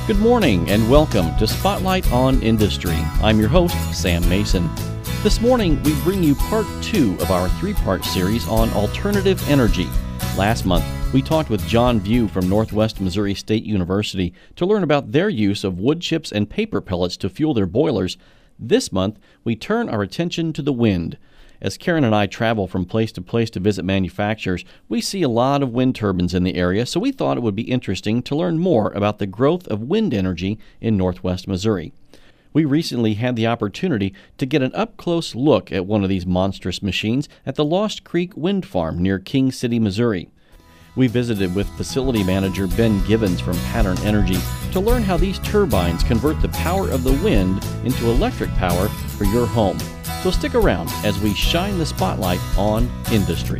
Good morning and welcome to Spotlight on Industry. I'm your host, Sam Mason. This morning we bring you part 2 of our 3-part series on alternative energy. Last month we talked with John View from Northwest Missouri State University to learn about their use of wood chips and paper pellets to fuel their boilers. This month we turn our attention to the wind. As Karen and I travel from place to visit manufacturers, we see a lot of wind turbines in the area, so we thought it would be interesting to learn more about the growth of wind energy in Northwest Missouri. We recently had the opportunity to get an up-close look at one of these monstrous machines at the Lost Creek Wind Farm near King City, Missouri. We visited with facility manager Ben Givens from Pattern Energy to learn how these turbines convert the power of the wind into electric power for your home. So stick around as we shine the spotlight on industry.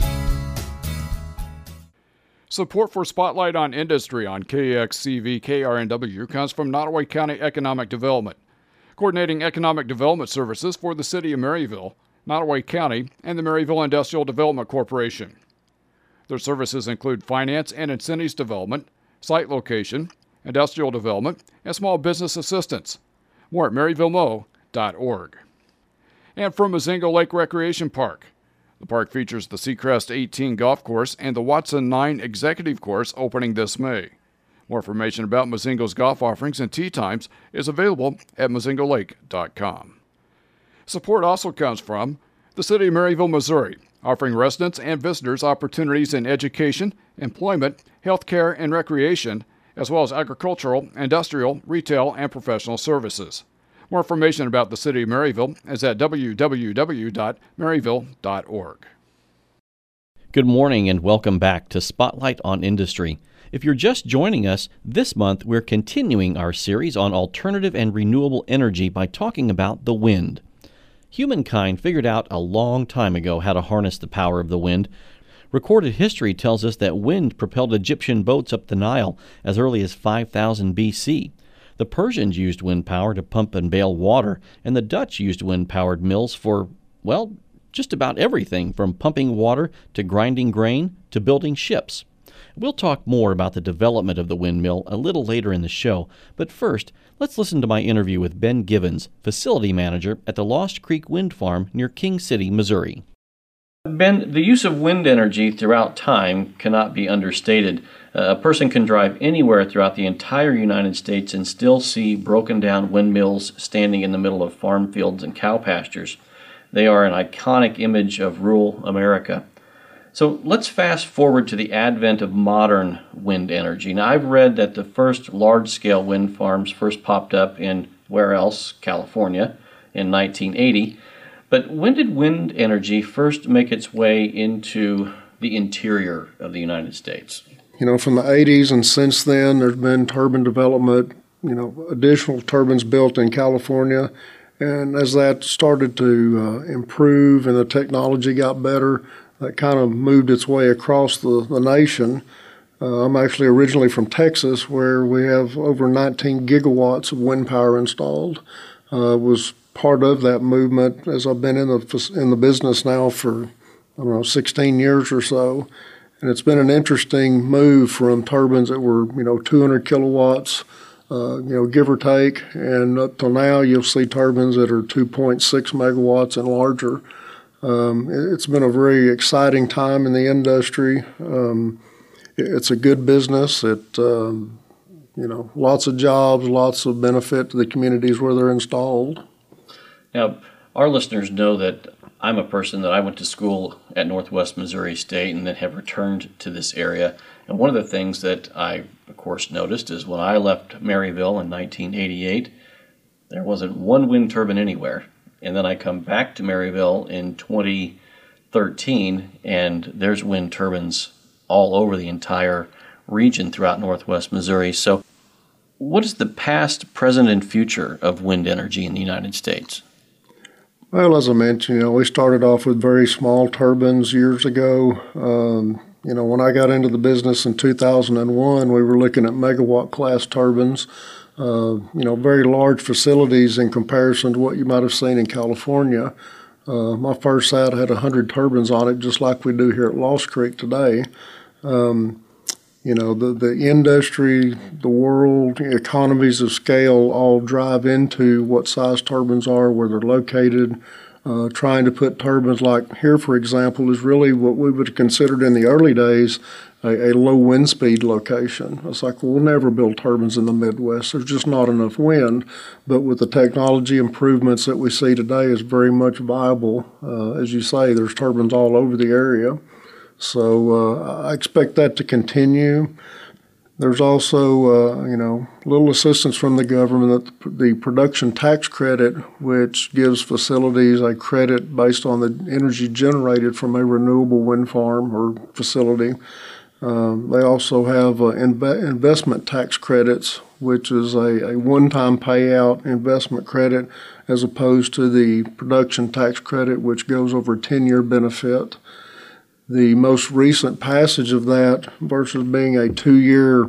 Support for Spotlight on Industry on KXCV KRNW comes from Nottoway County Economic Development, coordinating economic development services for the City of Maryville, Nottoway County, and the Maryville Industrial Development Corporation. Their services include finance and incentives development, site location, industrial development, and small business assistance. More at maryvillemo.org. And from Mozingo Lake Recreation Park. The park features the Seacrest 18 golf course and the Watson 9 executive course opening this May. More information about Mozingo's golf offerings and tee times is available at mozingolake.com. Support also comes from the City of Maryville, Missouri, offering residents and visitors opportunities in education, employment, healthcare, and recreation, as well as agricultural, industrial, retail, and professional services. More information about the City of Maryville is at www.maryville.org. Good morning and welcome back to Spotlight on Industry. If you're just joining us, this month we're continuing our series on alternative and renewable energy by talking about the wind. Humankind figured out a long time ago how to harness the power of the wind. Recorded history tells us that wind propelled Egyptian boats up the Nile as early as 5000 BC. The Persians used wind power to pump and bale water, and the Dutch used wind-powered mills for, well, just about everything from pumping water to grinding grain to building ships. We'll talk more about the development of the windmill a little later in the show, but first, let's listen to my interview with Ben Givens, facility manager at the Lost Creek Wind Farm near King City, Missouri. Ben, the use of wind energy throughout time cannot be understated. A person can drive anywhere throughout the entire United States and still see broken down windmills standing in the middle of farm fields and cow pastures. They are an iconic image of rural America. So let's fast forward to the advent of modern wind energy. Now, I've read that the first large-scale wind farms first popped up in, where else, California, in 1980. But when did wind energy first make its way into the interior of the United States? From the 80s and since then, there's been turbine development, additional turbines built in California. And as that started to improve and the technology got better, that kind of moved its way across the nation. I'm actually originally from Texas, where we have over 19 gigawatts of wind power installed. Was part of that movement as I've been in the business now for, 16 years or so. And it's been an interesting move from turbines that were, 200 kilowatts, give or take, and up till now you'll see turbines that are 2.6 megawatts and larger. It's been a very exciting time in the industry. It's a good business. Lots of jobs, lots of benefit to the communities where they're installed. Now, our listeners know that I'm a person that I went to school at Northwest Missouri State and then have returned to this area. And one of the things that I, of course, noticed is when I left Maryville in 1988, there wasn't one wind turbine anywhere. And then I come back to Maryville in 2013, and there's wind turbines all over the entire region throughout Northwest Missouri. So what is the past, present, and future of wind energy in the United States? Well, as I mentioned, we started off with very small turbines years ago. When I got into the business in 2001, we were looking at megawatt class turbines, very large facilities in comparison to what you might have seen in California. My first site had 100 turbines on it, just like we do here at Lost Creek today. The industry, the world, economies of scale all drive into what size turbines are, where they're located. Trying to put turbines like here, for example, is really what we would have considered in the early days a low wind speed location. It's like, well, we'll never build turbines in the Midwest. There's just not enough wind. But with the technology improvements that we see today, it's very much viable. As you say, there's turbines all over the area. So I expect that to continue. There's also, little assistance from the government, that the production tax credit, which gives facilities a credit based on the energy generated from a renewable wind farm or facility. They also have investment tax credits, which is a one-time payout investment credit, as opposed to the production tax credit, which goes over a 10-year benefit. The most recent passage of that, versus being a 2-year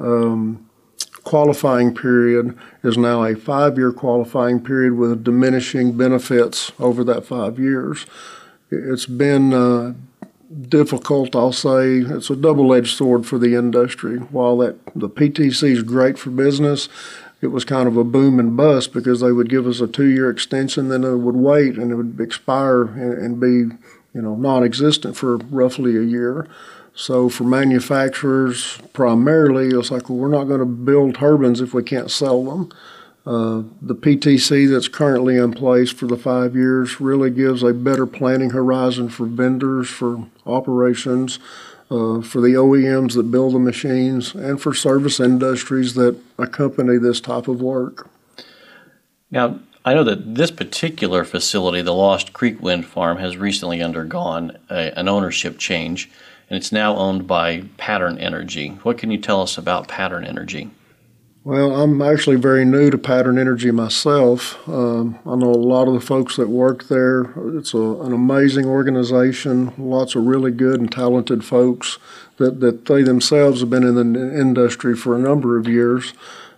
qualifying period, is now a 5-year qualifying period with diminishing benefits over that 5 years. It's been difficult, I'll say. It's a double-edged sword for the industry. While the PTC is great for business, it was kind of a boom and bust, because they would give us a 2-year extension, then it would wait and it would expire and be non-existent for roughly a year. So for manufacturers, primarily, it's like, well, we're not going to build turbines if we can't sell them. The PTC that's currently in place for the 5 years really gives a better planning horizon for vendors, for operations, for the OEMs that build the machines, and for service industries that accompany this type of work. Now, I know that this particular facility, the Lost Creek Wind Farm, has recently undergone an ownership change, and it's now owned by Pattern Energy. What can you tell us about Pattern Energy? Well, I'm actually very new to Pattern Energy myself. I know a lot of the folks that work there. It's an amazing organization, lots of really good and talented folks that they themselves have been in the industry for a number of years.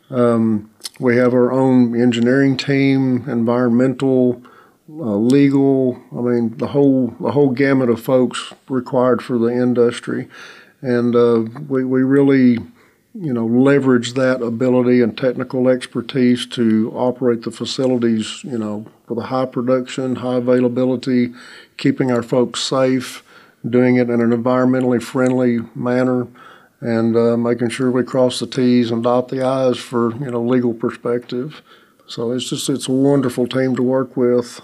We have our own engineering team, environmental, legal. I mean, the whole gamut of folks required for the industry, and we really, leverage that ability and technical expertise to operate the facilities, with a high production, high availability, keeping our folks safe, doing it in an environmentally friendly manner, and making sure we cross the T's and dot the I's for legal perspective. So it's a wonderful team to work with.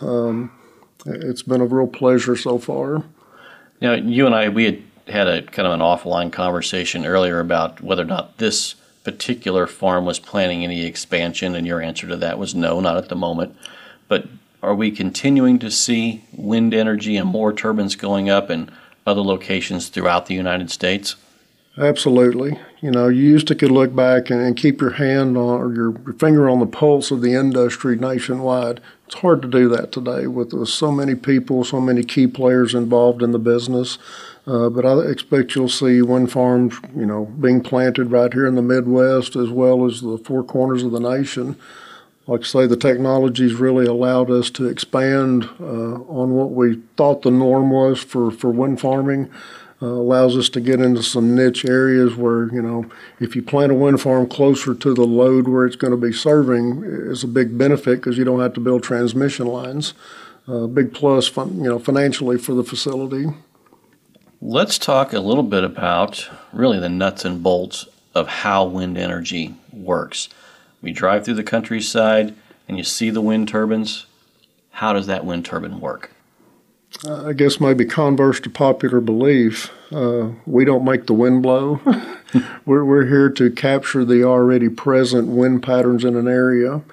It's been a real pleasure so far. Now, you and I, we had a kind of an offline conversation earlier about whether or not this particular farm was planning any expansion, and your answer to that was no, not at the moment. But are we continuing to see wind energy and more turbines going up in other locations throughout the United States? Absolutely. You used to could look back and keep your hand on, or your finger on the pulse of the industry nationwide. It's hard to do that today with so many people, so many key players involved in the business. But I expect you'll see wind farms, being planted right here in the Midwest, as well as the four corners of the nation. Like I say, the technology's really allowed us to expand on what we thought the norm was for wind farming. Allows us to get into some niche areas where, if you plant a wind farm closer to the load where it's going to be serving, it's a big benefit because you don't have to build transmission lines. Big plus, financially for the facility. Let's talk a little bit about really the nuts and bolts of how wind energy works. We drive through the countryside and you see the wind turbines. How does that wind turbine work? I guess maybe converse to popular belief, we don't make the wind blow. We're here to capture the already present wind patterns in an area.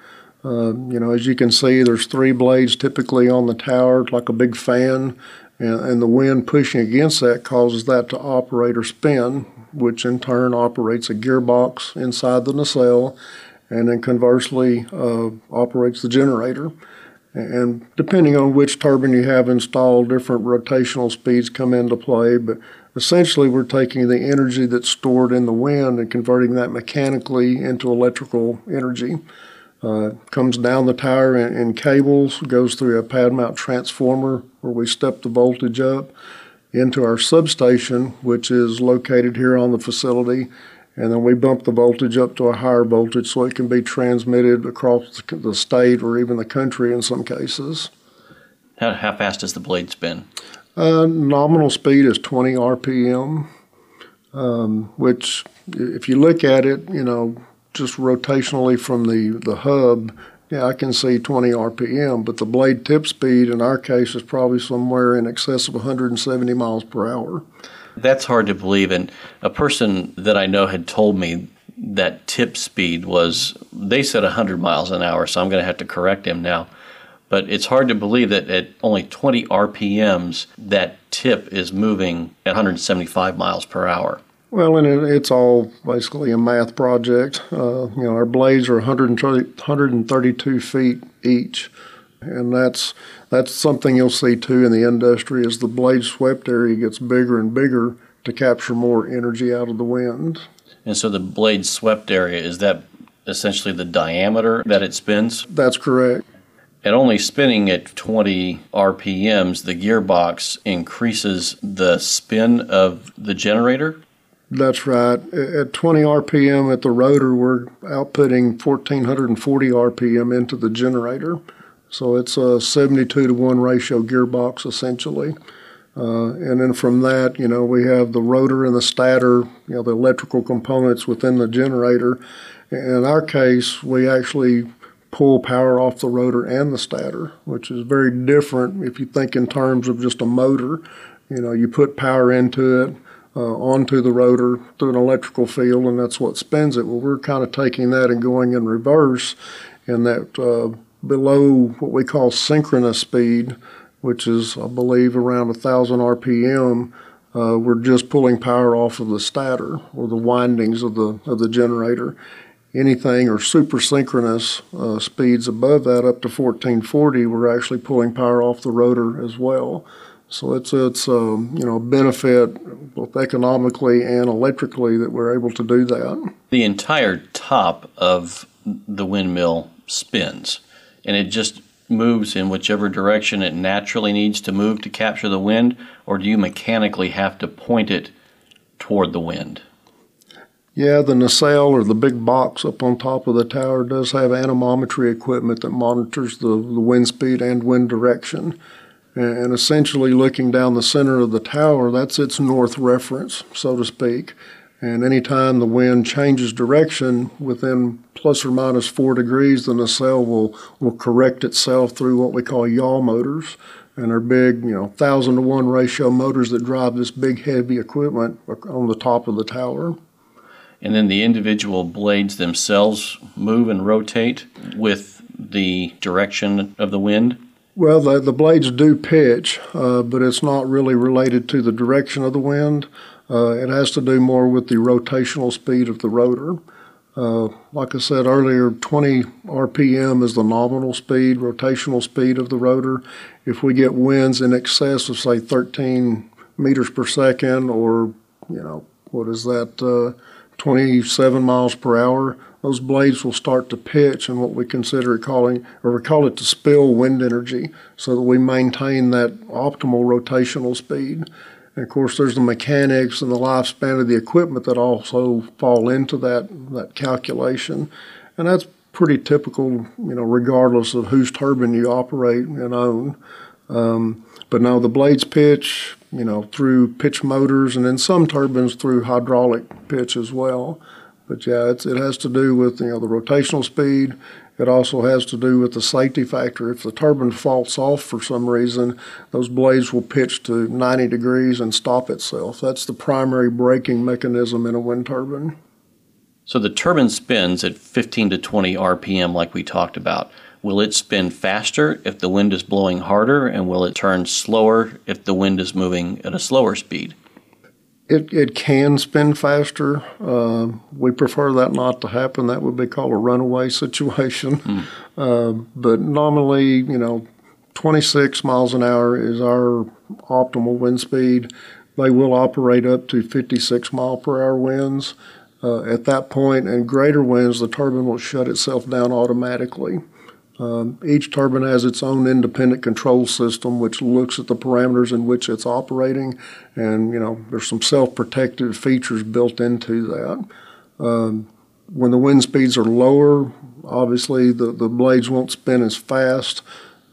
As you can see, there's 3 blades typically on the tower, like a big fan, and the wind pushing against that causes that to operate or spin, which in turn operates a gearbox inside the nacelle, and then conversely operates the generator. And depending on which turbine you have installed, different rotational speeds come into play. But essentially, we're taking the energy that's stored in the wind and converting that mechanically into electrical energy. Comes down the tower in cables, goes through a pad mount transformer where we step the voltage up, into our substation, which is located here on the facility, and then we bump the voltage up to a higher voltage so it can be transmitted across the state or even the country in some cases. How fast does the blade spin? Nominal speed is 20 RPM, which, if you look at it, just rotationally from the hub, yeah, I can see 20 RPM, but the blade tip speed in our case is probably somewhere in excess of 170 miles per hour. That's hard to believe. And a person that I know had told me that tip speed was, they said 100 miles an hour, so I'm going to have to correct him now. But it's hard to believe that at only 20 RPMs, that tip is moving at 175 miles per hour. Well, and it's all basically a math project. Our blades are 132 feet each, and that's something you'll see too in the industry as the blade swept area gets bigger and bigger to capture more energy out of the wind. And so the blade swept area, is that essentially the diameter that it spins? That's correct. At only spinning at 20 RPMs, the gearbox increases the spin of the generator? That's right. At 20 RPM at the rotor, we're outputting 1,440 RPM into the generator. So it's a 72 to 1 ratio gearbox, essentially. And then from that, we have the rotor and the stator, the electrical components within the generator. In our case, we actually pull power off the rotor and the stator, which is very different if you think in terms of just a motor. You put power into it, onto the rotor through an electrical field, and that's what spins it. Well, we're kind of taking that and going in reverse, in that below what we call synchronous speed, which is, I believe, around 1,000 RPM, we're just pulling power off of the stator or the windings of the generator. Anything or super synchronous speeds above that, up to 1,440, we're actually pulling power off the rotor as well. So it's a benefit both economically and electrically that we're able to do that. The entire top of the windmill spins, and it just moves in whichever direction it naturally needs to move to capture the wind, or do you mechanically have to point it toward the wind? Yeah, the nacelle or the big box up on top of the tower does have anemometry equipment that monitors the wind speed and wind direction. And essentially looking down the center of the tower, that's its north reference, so to speak. And anytime the wind changes direction within plus or minus 4 degrees, the nacelle will correct itself through what we call yaw motors. And they're big, 1,000 to 1 ratio motors that drive this big heavy equipment on the top of the tower. And then the individual blades themselves move and rotate with the direction of the wind? Well, the blades do pitch, but it's not really related to the direction of the wind. It has to do more with the rotational speed of the rotor. Like I said earlier, 20 RPM is the nominal speed, rotational speed of the rotor. If we get winds in excess of, say, 13 meters per second or, 27 miles per hour, those blades will start to pitch and what we call it to spill wind energy so that we maintain that optimal rotational speed. And of course, there's the mechanics and the lifespan of the equipment that also fall into that calculation. And that's pretty typical, regardless of whose turbine you operate and own. But no, the blades pitch, through pitch motors, and then some turbines through hydraulic pitch as well. But yeah, it has to do with, the rotational speed. It also has to do with the safety factor. If the turbine faults off for some reason, those blades will pitch to 90 degrees and stop itself. That's the primary braking mechanism in a wind turbine. So the turbine spins at 15 to 20 RPM like we talked about. Will it spin faster if the wind is blowing harder, and will it turn slower if the wind is moving at a slower speed? It can spin faster. We prefer that not to happen. That would be called a runaway situation. But normally, 26 miles an hour is our optimal wind speed. They will operate up to 56 mile per hour winds. At that point, and greater winds, the turbine will shut itself down automatically. Each turbine has its own independent control system, which looks at the parameters in which it's operating, and there's some self-protective features built into that. When the wind speeds are lower, obviously the blades won't spin as fast.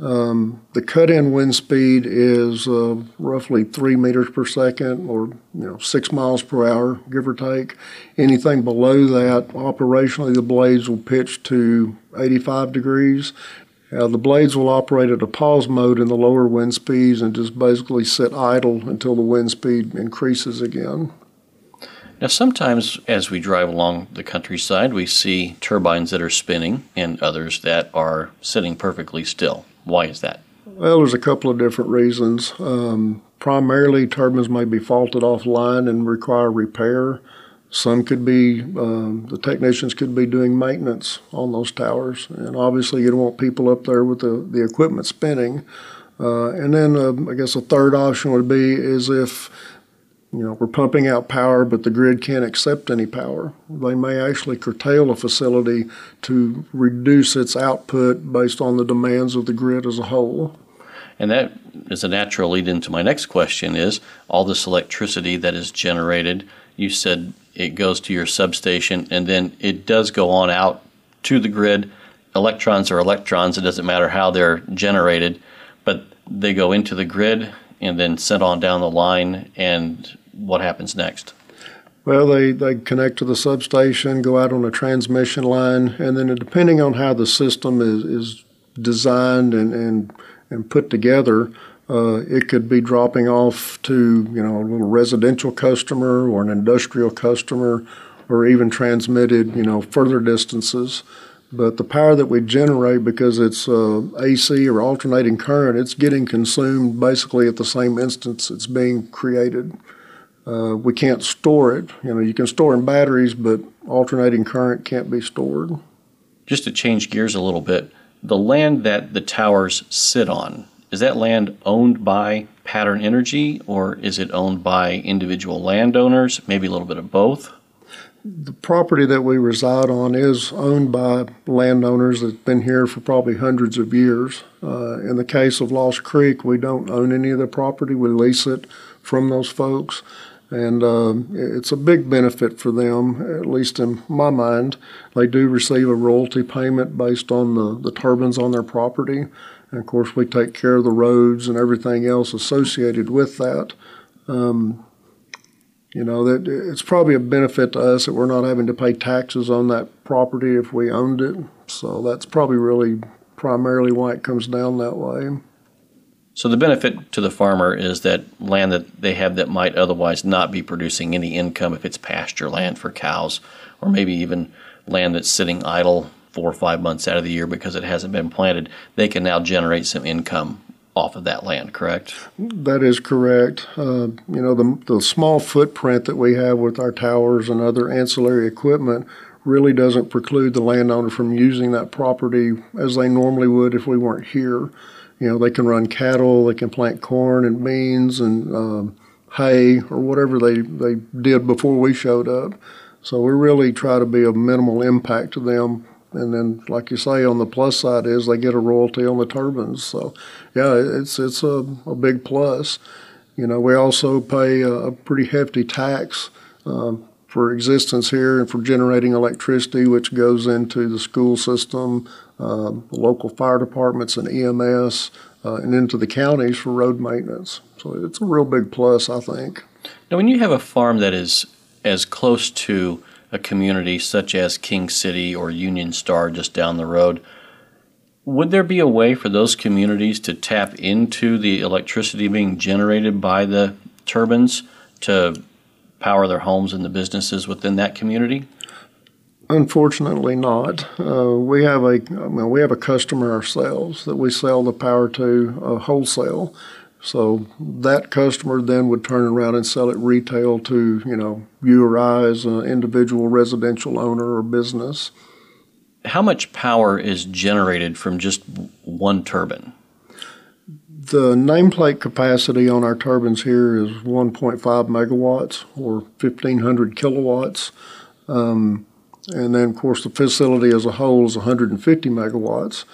The cut-in wind speed is roughly 3 meters per second, or 6 miles per hour, give or take. Anything below that, operationally, the blades will pitch to 85 degrees. The blades will operate at a pause mode in the lower wind speeds and just basically sit idle until the wind speed increases again. Now, sometimes as we drive along the countryside, we see turbines that are spinning and others that are sitting perfectly still. Why is that? Well, there's a couple of different reasons. Primarily, turbines may be faulted offline and require repair. Some could be, the technicians could be doing maintenance on those towers. And obviously, you don't want people up there with the equipment spinning. And then I guess a third option would be is if we're pumping out power, but the grid can't accept any power. They may actually curtail a facility to reduce its output based on the demands of the grid as a whole. And that is a natural lead into my next question is, all this electricity that is generated, you said it goes to your substation, and then it does go on out to the grid. Electrons are electrons. It doesn't matter how they're generated, but they go into the grid and then sent on down the line, and what happens next? Well, they connect to the substation, go out on a transmission line, and then depending on how the system is designed and put together, it could be dropping off to a little residential customer or an industrial customer, or even transmitted further distances. But the power that we generate, because it's AC or alternating current, it's getting consumed basically at the same instance it's being created. We can't store it. You can store in batteries, but alternating current can't be stored. Just to change gears a little bit, the land that the towers sit on, is that land owned by Pattern Energy, or is it owned by individual landowners, maybe a little bit of both? The property that we reside on is owned by landowners that's been here for probably hundreds of years. In the case of Lost Creek, we don't own any of the property. We lease it from those folks. And it's a big benefit for them, at least in my mind. They do receive a royalty payment based on the turbines on their property. And of course, we take care of the roads and everything else associated with that. That it's probably a benefit to us that we're not having to pay taxes on that property if we owned it. So that's probably really primarily why it comes down that way. So the benefit to the farmer is that land that they have that might otherwise not be producing any income, if it's pasture land for cows, or maybe even land that's sitting idle 4 or 5 months out of the year because it hasn't been planted, they can now generate some income off of that land, correct? That is correct. The small footprint that we have with our towers and other ancillary equipment really doesn't preclude the landowner from using that property as they normally would if we weren't here. They can run cattle, they can plant corn and beans and hay or whatever they did before we showed up. So we really try to be of minimal impact to them. And then, like you say, on the plus side is they get a royalty on the turbines. So, yeah, it's a big plus. We also pay a pretty hefty tax for existence here and for generating electricity, which goes into the school system, local fire departments and EMS, and into the counties for road maintenance. So it's a real big plus, I think. Now, when you have a farm that is as close to a community such as King City or Union Star just down the road, would there be a way for those communities to tap into the electricity being generated by the turbines to power their homes and the businesses within that community? Unfortunately not. We have a customer ourselves that we sell the power to wholesale. So that customer then would turn around and sell it retail to, you or I as an individual residential owner or business. How much power is generated from just one turbine? The nameplate capacity on our turbines here is 1.5 megawatts or 1,500 kilowatts. And then, of course, the facility as a whole is 150 megawatts.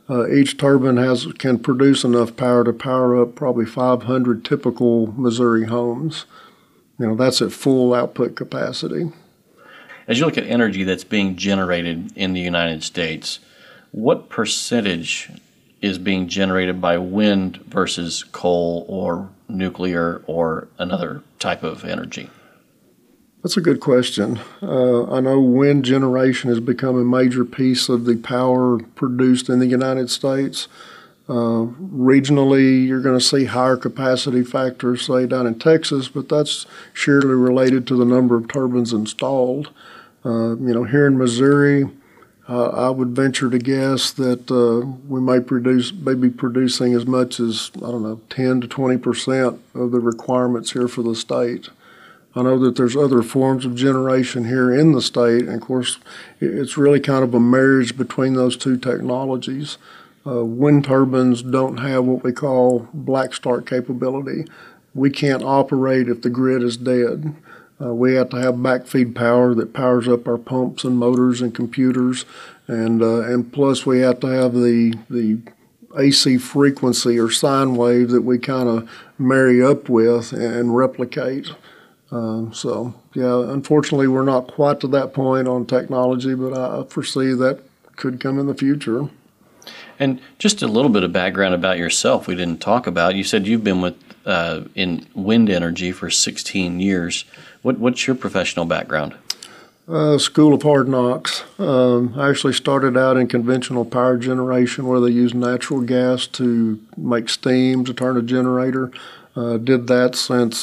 Each turbine can produce enough power to power up probably 500 typical Missouri homes. That's at full output capacity. As you look at energy that's being generated in the United States, what percentage is being generated by wind versus coal or nuclear or another type of energy? That's a good question. I know wind generation has become a major piece of the power produced in the United States. Regionally, you're going to see higher capacity factors, say, down in Texas, but that's surely related to the number of turbines installed. Here in Missouri, I would venture to guess that we may be producing as much as, 10 to 20% of the requirements here for the state. I know that there's other forms of generation here in the state, and of course, it's really kind of a marriage between those two technologies. Wind turbines don't have what we call black start capability. We can't operate if the grid is dead. We have to have backfeed power that powers up our pumps and motors and computers, and plus we have to have the AC frequency or sine wave that we kind of marry up with and replicate. Unfortunately, we're not quite to that point on technology, but I foresee that could come in the future. And just a little bit of background about yourself we didn't talk about. You said you've been in wind energy for 16 years. What's your professional background? School of Hard Knocks. I actually started out in conventional power generation where they use natural gas to make steam to turn a generator. Did that since,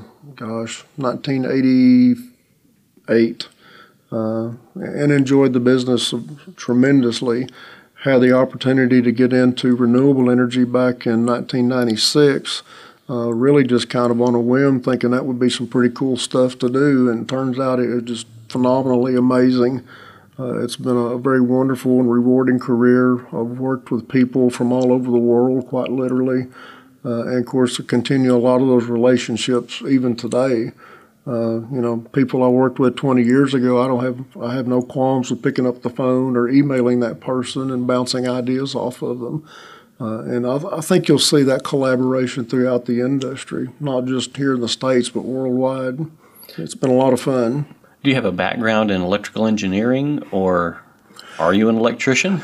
1988, and enjoyed the business tremendously. Had the opportunity to get into renewable energy back in 1996, really just kind of on a whim, thinking that would be some pretty cool stuff to do, and turns out it was just phenomenally amazing. It's been a very wonderful and rewarding career. I've worked with people from all over the world, quite literally. And of course, to continue a lot of those relationships even today. People I worked with 20 years ago, I have no qualms with picking up the phone or emailing that person and bouncing ideas off of them. And I think you'll see that collaboration throughout the industry, not just here in the States, but worldwide. It's been a lot of fun. Do you have a background in electrical engineering, or are you an electrician?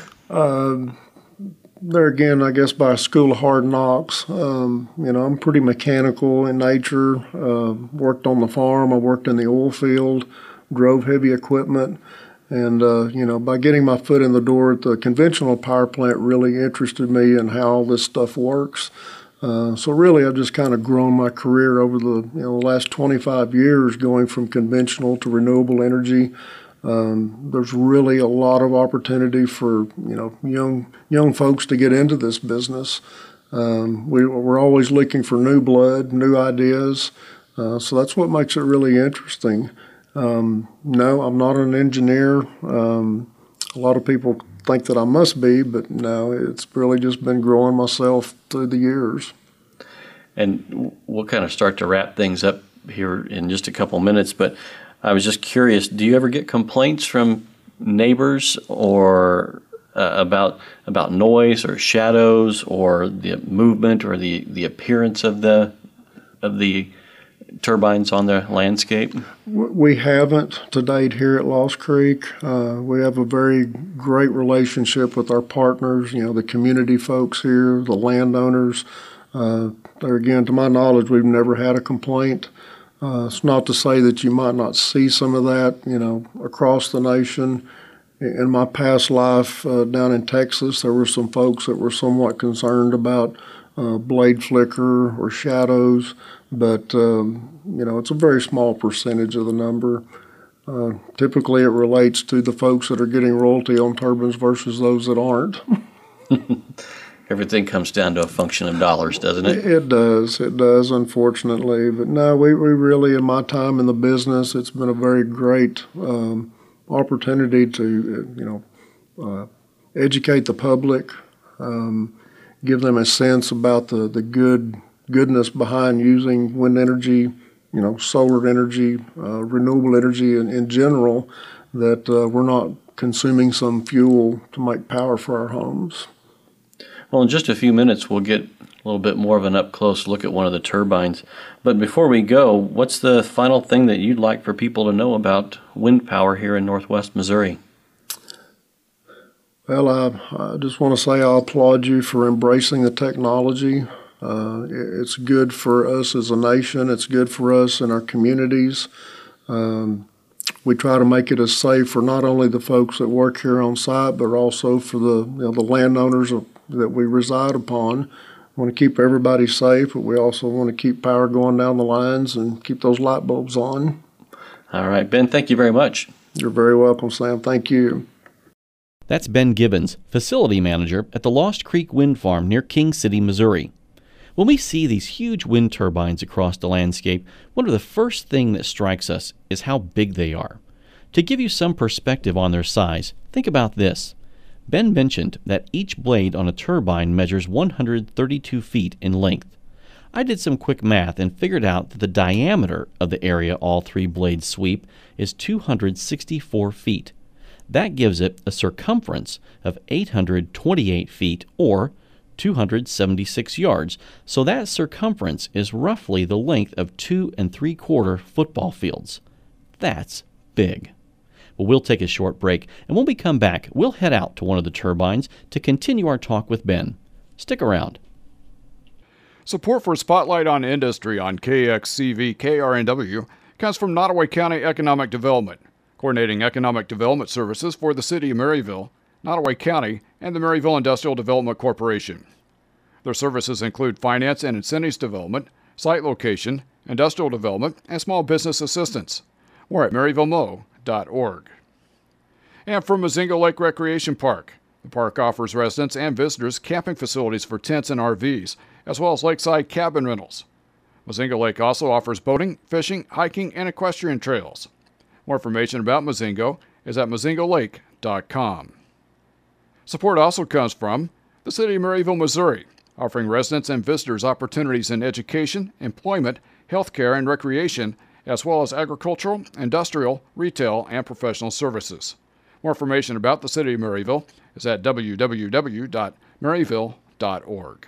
There again, I guess by School of Hard Knocks. I'm pretty mechanical in nature. Worked on the farm. I worked in the oil field, drove heavy equipment. And, by getting my foot in the door at the conventional power plant really interested me in how all this stuff works. So really, I've just kind of grown my career over the last 25 years, going from conventional to renewable energy. There's really a lot of opportunity for young folks to get into this business. We're always looking for new blood, new ideas. So that's what makes it really interesting. No, I'm not an engineer. A lot of people think that I must be, but no, it's really just been growing myself through the years. And we'll kind of start to wrap things up here in just a couple minutes, but I was just curious, do you ever get complaints from neighbors or about noise or shadows or the movement or the appearance of the turbines on the landscape? We haven't to date here at Lost Creek. We have a very great relationship with our partners, the community folks here, the landowners. Again, to my knowledge, we've never had a complaint. It's not to say that you might not see some of that, across the nation. In my past life down in Texas, there were some folks that were somewhat concerned about blade flicker or shadows, but it's a very small percentage of the number. Typically, it relates to the folks that are getting royalty on turbines versus those that aren't. Everything comes down to a function of dollars, doesn't it? It does, unfortunately. But no, we really, in my time in the business, it's been a very great opportunity to, educate the public, give them a sense about the goodness behind using wind energy, solar energy, renewable energy in general, that we're not consuming some fuel to make power for our homes. Well, in just a few minutes, we'll get a little bit more of an up-close look at one of the turbines. But before we go, what's the final thing that you'd like for people to know about wind power here in Northwest Missouri? Well, I just want to say I applaud you for embracing the technology. It's good for us as a nation. It's good for us in our communities. We try to make it as safe for not only the folks that work here on site, but also for the landowners that we reside upon. We want to keep everybody safe, but we also want to keep power going down the lines and keep those light bulbs on. All right, Ben, thank you very much. You're very welcome, Sam. Thank you. That's Ben Gibbons, facility manager at the Lost Creek Wind Farm near King City, Missouri. When we see these huge wind turbines across the landscape, one of the first things that strikes us is how big they are. To give you some perspective on their size, think about this. Ben mentioned that each blade on a turbine measures 132 feet in length. I did some quick math and figured out that the diameter of the area all three blades sweep is 264 feet. That gives it a circumference of 828 feet, or 276 yards, so that circumference is roughly the length of 2 3/4 football fields. That's big. Well, we'll take a short break, and when we come back, we'll head out to one of the turbines to continue our talk with Ben. Stick around. Support for Spotlight on Industry on KXCV KRNW comes from Nottoway County Economic Development, coordinating economic development services for the City of Maryville, Nottoway County, and the Maryville Industrial Development Corporation. Their services include finance and incentives development, site location, industrial development, and small business assistance. More at maryvillemo.org. And from Mozingo Lake Recreation Park. The park offers residents and visitors camping facilities for tents and RVs, as well as lakeside cabin rentals. Mozingo Lake also offers boating, fishing, hiking, and equestrian trails. More information about Mozingo is at mozingolake.com. Support also comes from the City of Maryville, Missouri, offering residents and visitors opportunities in education, employment, healthcare, and recreation, as well as agricultural, industrial, retail, and professional services. More information about the City of Maryville is at www.maryville.org.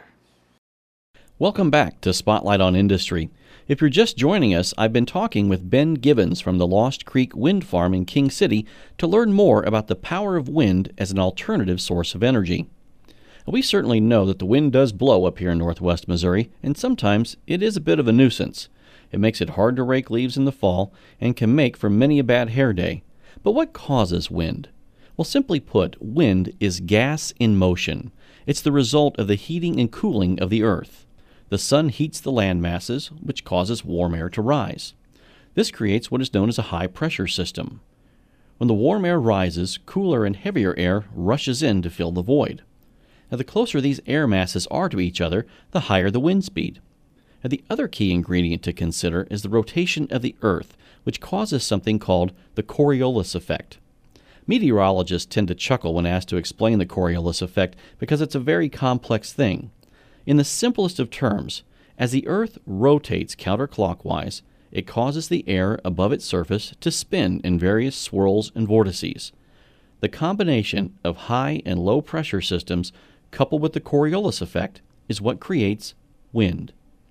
Welcome back to Spotlight on Industry. If you're just joining us, I've been talking with Ben Gibbons from the Lost Creek Wind Farm in King City to learn more about the power of wind as an alternative source of energy. We certainly know that the wind does blow up here in northwest Missouri, and sometimes it is a bit of a nuisance. It makes it hard to rake leaves in the fall and can make for many a bad hair day. But what causes wind? Well, simply put, wind is gas in motion. It's the result of the heating and cooling of the earth. The sun heats the land masses, which causes warm air to rise. This creates what is known as a high-pressure system. When the warm air rises, cooler and heavier air rushes in to fill the void. Now, the closer these air masses are to each other, the higher the wind speed. Now, the other key ingredient to consider is the rotation of the earth, which causes something called the Coriolis effect. Meteorologists tend to chuckle when asked to explain the Coriolis effect because it's a very complex thing. In the simplest of terms, as the Earth rotates counterclockwise, it causes the air above its surface to spin in various swirls and vortices. The combination of high and low pressure systems coupled with the Coriolis effect is what creates wind.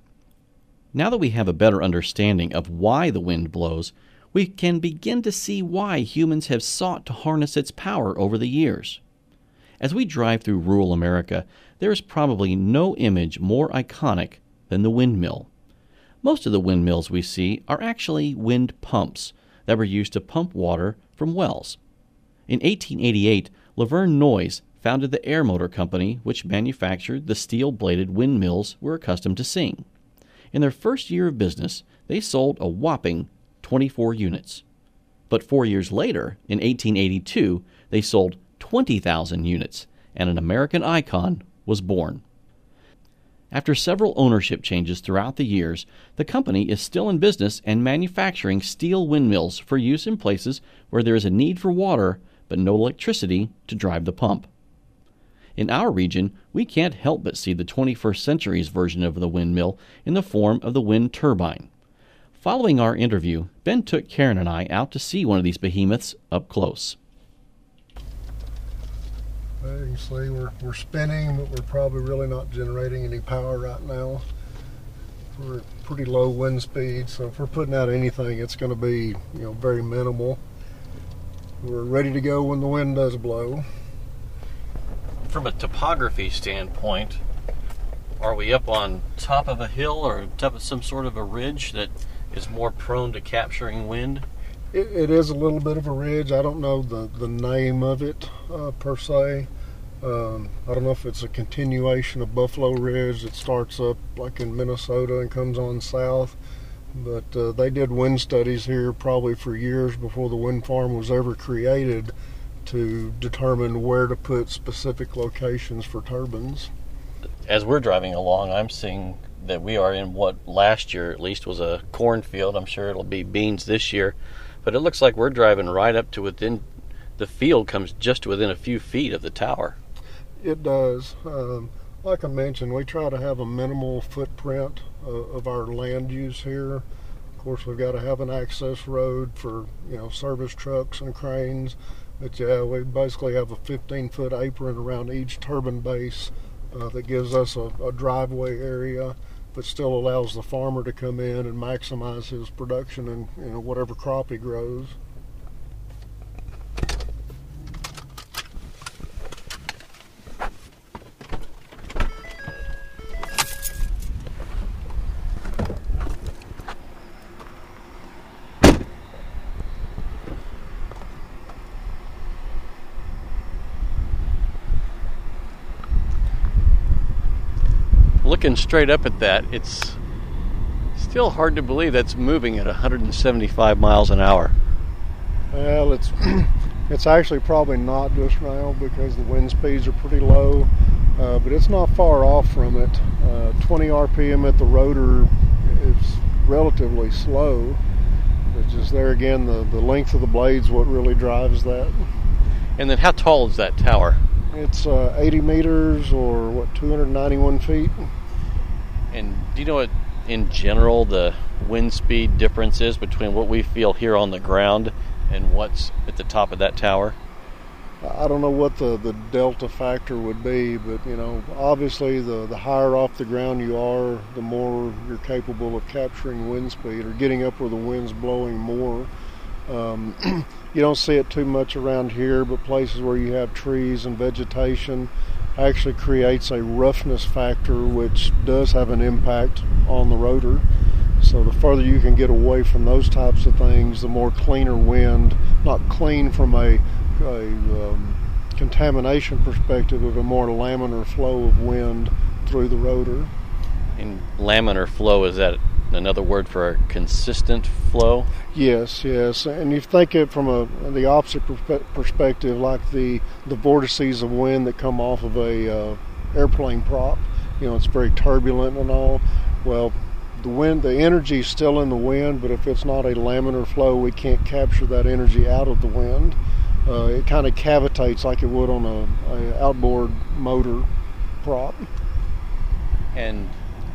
Now that we have a better understanding of why the wind blows, we can begin to see why humans have sought to harness its power over the years. As we drive through rural America, there is probably no image more iconic than the windmill. Most of the windmills we see are actually wind pumps that were used to pump water from wells. In 1888, Laverne Noyes founded the Air Motor Company, which manufactured the steel-bladed windmills we're accustomed to seeing. In their first year of business, they sold a whopping 24 units. But 4 years later, in 1882, they sold 20,000 units, and an American icon was born. After several ownership changes throughout the years, the company is still in business and manufacturing steel windmills for use in places where there is a need for water but no electricity to drive the pump. In our region, we can't help but see the 21st century's version of the windmill in the form of the wind turbine. Following our interview, Ben took Karen and I out to see one of these behemoths up close. You can see we're spinning, but we're probably really not generating any power right now. We're at pretty low wind speed, so if we're putting out anything, it's going to be very minimal. We're ready to go when the wind does blow. From a topography standpoint, are we up on top of a hill or top of some sort of a ridge that is more prone to capturing wind? It is a little bit of a ridge. I don't know the name of it per se. I don't know if it's a continuation of Buffalo Ridge that starts up like in Minnesota and comes on south. But they did wind studies here probably for years before the wind farm was ever created to determine where to put specific locations for turbines. As we're driving along, I'm seeing that we are in what last year at least was a cornfield. I'm sure it'll be beans this year. But it looks like we're driving right up to within, the field comes just within a few feet of the tower. It does. Like I mentioned, we try to have a minimal footprint of our land use here. Of course, we've got to have an access road for, service trucks and cranes. But yeah, we basically have a 15-foot apron around each turbine base that gives us a driveway area, but still allows the farmer to come in and maximize his production and whatever crop he grows. Looking straight up at that, it's still hard to believe that's moving at 175 miles an hour. Well, it's actually probably not just now because the wind speeds are pretty low, but it's not far off from it. 20 RPM at the rotor is relatively slow. It's just there again, the length of the blade's what really drives that. And then how tall is that tower? It's 80 meters or 291 feet. And do you know what, in general, the wind speed difference is between what we feel here on the ground and what's at the top of that tower? I don't know what the delta factor would be, but obviously the higher off the ground you are, the more you're capable of capturing wind speed or getting up where the wind's blowing more. You don't see it too much around here, but places where you have trees and vegetation actually creates a roughness factor, which does have an impact on the rotor. So the further you can get away from those types of things, the more cleaner wind, not clean from a contamination perspective, but a more laminar flow of wind through the rotor. And laminar flow, is that another word for a consistent flow? Yes. And you think it from the opposite perspective, like the vortices of wind that come off of a airplane prop. It's very turbulent and all. Well, the energy is still in the wind, but if it's not a laminar flow, we can't capture that energy out of the wind. It kind of cavitates like it would on a outboard motor prop. And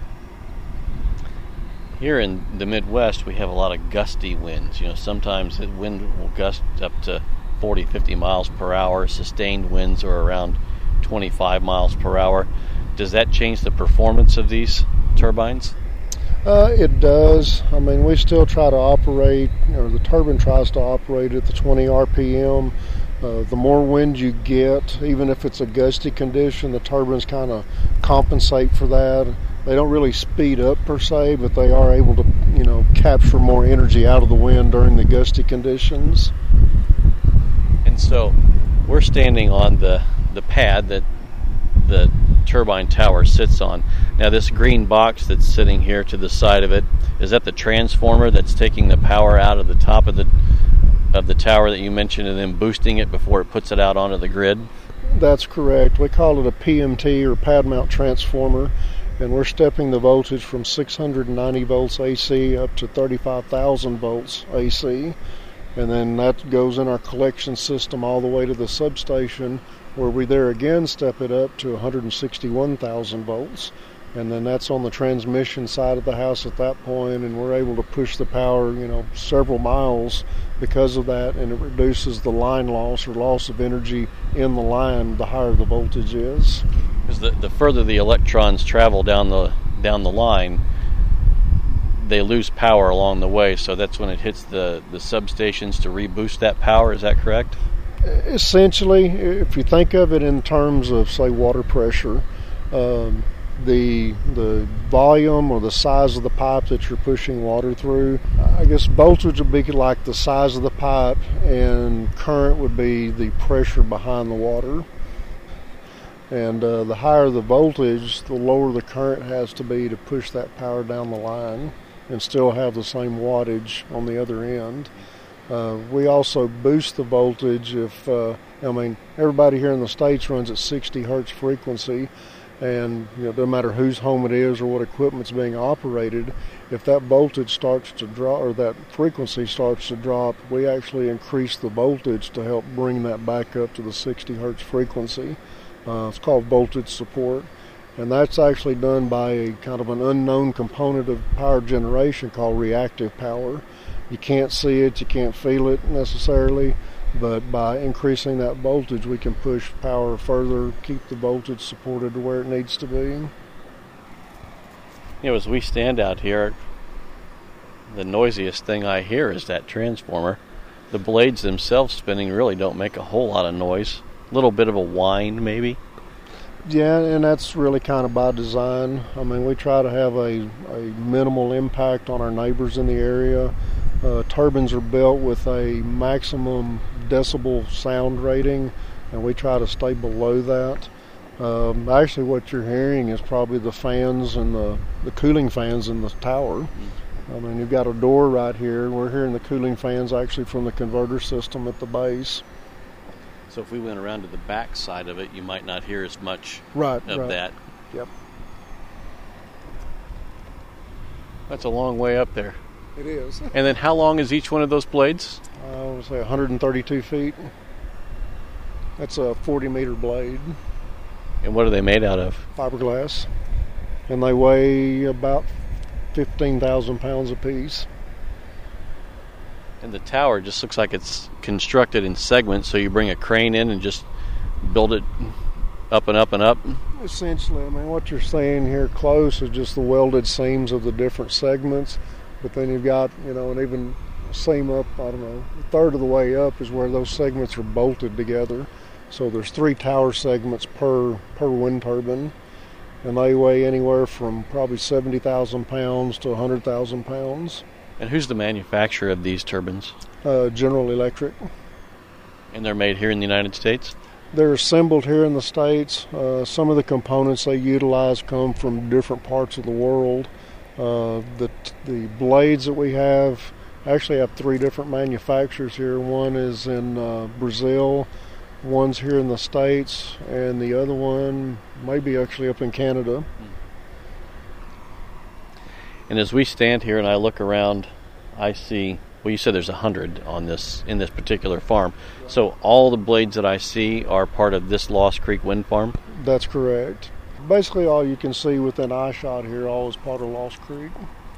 here in the Midwest, we have a lot of gusty winds. Sometimes the wind will gust up to 40, 50 miles per hour. Sustained winds are around 25 miles per hour. Does that change the performance of these turbines? It does. I mean, we still try to operate, or the turbine tries to operate at the 20 RPM. The more wind you get, even if it's a gusty condition, the turbines kind of compensate for that. They don't really speed up per se, but they are able to, capture more energy out of the wind during the gusty conditions. And so we're standing on the pad that the turbine tower sits on. Now this green box that's sitting here to the side of it, is that the transformer that's taking the power out of the top of the tower that you mentioned and then boosting it before it puts it out onto the grid? That's correct. We call it a PMT, or pad mount transformer, and we're stepping the voltage from 690 volts AC up to 35,000 volts AC, and then that goes in our collection system all the way to the substation, where we there again step it up to 161,000 volts. and then that's on the transmission side of the house at that point, and we're able to push the power, several miles because of that, and it reduces the line loss or loss of energy in the line the higher the voltage is. Because the further the electrons travel down the line, they lose power along the way, so that's when it hits the substations to reboost that power. Is that correct? Essentially, if you think of it in terms of, say, water pressure, the volume or the size of the pipe that you're pushing water through, I guess voltage would be like the size of the pipe, and current would be the pressure behind the water. And the higher the voltage, the lower the current has to be to push that power down the line and still have the same wattage on the other end. We also boost the voltage if, everybody here in the States runs at 60 hertz frequency, and no matter whose home it is or what equipment's being operated, if that voltage starts to drop or that frequency starts to drop, we actually increase the voltage to help bring that back up to the 60 hertz frequency. It's called voltage support, and that's actually done by a kind of an unknown component of power generation called reactive power. You can't see it, you can't feel it necessarily, but by increasing that voltage, we can push power further, keep the voltage supported to where it needs to be. As we stand out here, the noisiest thing I hear is that transformer. The blades themselves spinning really don't make a whole lot of noise. A little bit of a whine, maybe. Yeah, and that's really kind of by design. We try to have a minimal impact on our neighbors in the area. Turbines are built with a maximum decibel sound rating, and we try to stay below that. Actually, what you're hearing is probably the fans and the cooling fans in the tower. You've got a door right here. We're hearing the cooling fans actually from the converter system at the base. So if we went around to the back side of it, you might not hear as much right. that. Yep. That's a long way up there. It is. And then how long is each one of those blades? I would say 132 feet. That's a 40-meter blade. And what are they made out of? Fiberglass. And they weigh about 15,000 pounds apiece. And the tower just looks like it's constructed in segments, so you bring a crane in and just build it up and up and up? Essentially, what you're seeing here close is just the welded seams of the different segments, but then you've got, an even seam up, a third of the way up is where those segments are bolted together. So there's 3 tower segments per wind turbine, and they weigh anywhere from probably 70,000 pounds to 100,000 pounds. And who's the manufacturer of these turbines? General Electric. And they're made here in the United States? They're assembled here in the States. Some of the components they utilize come from different parts of the world. The blades that we have actually have 3 different manufacturers here. One is in Brazil, one's here in the States, and the other one may be actually up in Canada. And as we stand here and I look around, I see, you said there's 100 in this particular farm. So all the blades that I see are part of this Lost Creek wind farm? That's correct. Basically all you can see within eyeshot here, all is part of Lost Creek.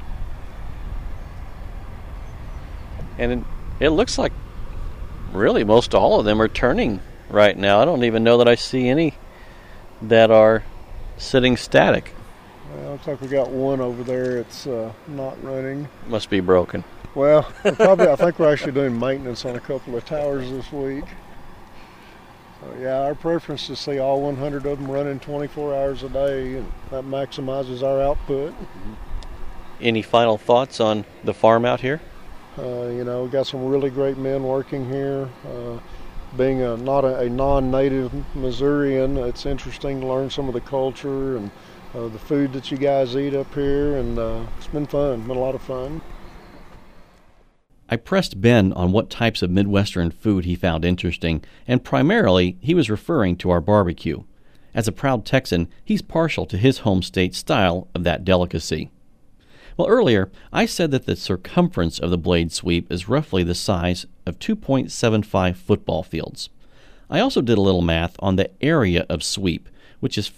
And it looks like really most all of them are turning right now. I don't even know that I see any that are sitting static. Well, looks like we got one over there. It's not running. Must be broken. Well, I think we're actually doing maintenance on a couple of towers this week. So, yeah, our preference is to see all 100 of them running 24 hours a day, and that maximizes our output. Any final thoughts on the farm out here? We've got some really great men working here. Being not a non-native Missourian, it's interesting to learn some of the culture and the food that you guys eat up here, and it's been fun, been a lot of fun. I pressed Ben on what types of Midwestern food he found interesting, and primarily he was referring to our barbecue. As a proud Texan, he's partial to his home state style of that delicacy. Well, earlier, I said that the circumference of the blade sweep is roughly the size of 2.75 football fields. I also did a little math on the area of sweep, which is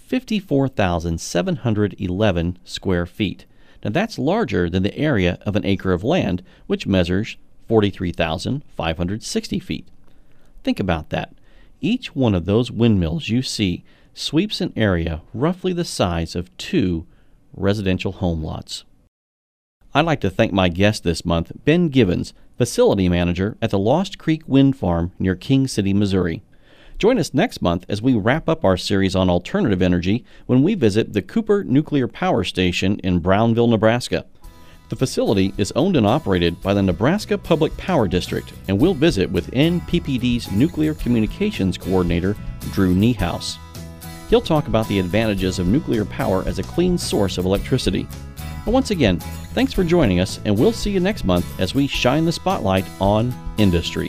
54,711 square feet. Now that's larger than the area of an acre of land, which measures 43,560 feet. Think about that. Each one of those windmills you see sweeps an area roughly the size of 2 residential home lots. I'd like to thank my guest this month, Ben Givens, Facility Manager at the Lost Creek Wind Farm near King City, Missouri. Join us next month as we wrap up our series on alternative energy when we visit the Cooper Nuclear Power Station in Brownville, Nebraska. The facility is owned and operated by the Nebraska Public Power District, and we'll visit with NPPD's Nuclear Communications Coordinator, Drew Niehaus. He'll talk about the advantages of nuclear power as a clean source of electricity. And once again, thanks for joining us, and we'll see you next month as we shine the spotlight on industry.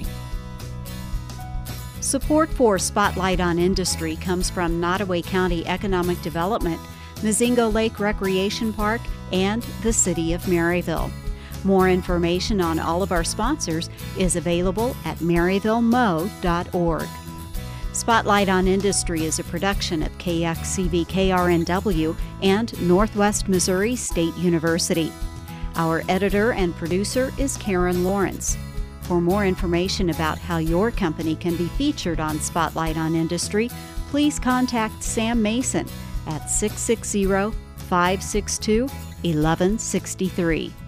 Support for Spotlight on Industry comes from Nottoway County Economic Development, Mazingo Lake Recreation Park, and the City of Maryville. More information on all of our sponsors is available at maryvillemo.org. Spotlight on Industry is a production of KXCV KRNW and Northwest Missouri State University. Our editor and producer is Karen Lawrence. For more information about how your company can be featured on Spotlight on Industry, please contact Sam Mason at 660-562-1163.